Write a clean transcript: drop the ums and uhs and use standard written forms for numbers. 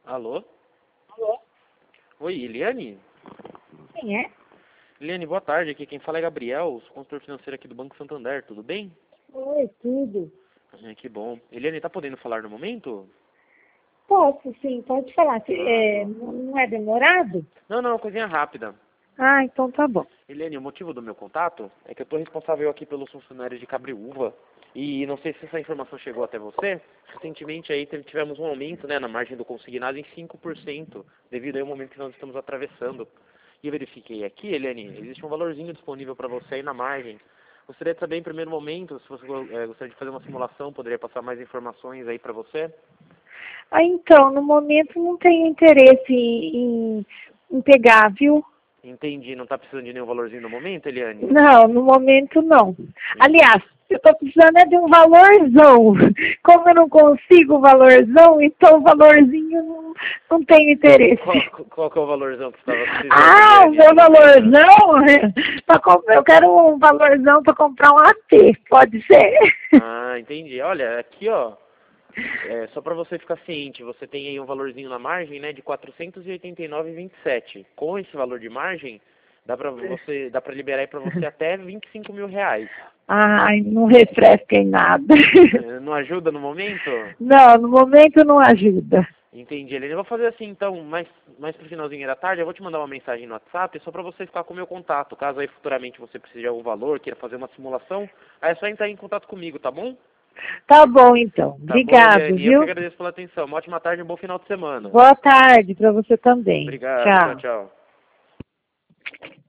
Alô? Alô? Oi, Eliane? Quem é? Eliane, boa tarde. Aqui quem fala é Gabriel, sou consultor financeiro aqui do Banco Santander. Tudo bem? Oi, tudo. Que bom. Eliane, tá podendo falar no momento? Posso, sim, pode falar. Bom. Não é demorado? Não, não, coisinha rápida. Ah, então tá bom. Eliane, o motivo do meu contato é que eu estou responsável aqui pelos funcionários de Cabriúva. E não sei se essa informação chegou até você. Recentemente aí tivemos um aumento, né, na margem do consignado em 5%, devido ao momento que nós estamos atravessando. E eu verifiquei aqui, Eliane, existe um valorzinho disponível para você aí na margem. Gostaria de saber em primeiro momento, se você gostaria de fazer uma simulação, poderia passar mais informações aí para você? Ah, então, no momento não tenho interesse em pegar, viu? Entendi, não está precisando de nenhum valorzinho no momento, Eliane? Não, no momento não. Aliás, eu tô precisando é de um valorzão. Como eu não consigo o valorzão, então o valorzinho não tenho interesse. Qual que é o valorzão que você estava precisando, Ah, o Eliane, meu no momento? valorzão? Eu quero um valorzão para comprar um AT, pode ser? Ah, entendi. Olha, aqui ó, só para você ficar ciente, você tem aí um valorzinho na margem, né, de 489,27. Com esse valor de margem, dá para liberar aí para você até R$ 25.000. Ai, não refresca em nada. Não ajuda no momento? Não, no momento não ajuda. Entendi, Helena. Eu vou fazer assim, então, mais pro finalzinho da tarde, eu vou te mandar uma mensagem no WhatsApp, só para você ficar com o meu contato. Caso aí futuramente você precise de algum valor, queira fazer uma simulação, aí é só entrar em contato comigo, tá bom? Tá bom, então. Tá bom, Obrigado, Eliane. Eu que viu? agradeço pela atenção. Uma ótima tarde e um bom final de semana. Boa tarde para você também. Obrigado. Tchau, Tchau. tchau.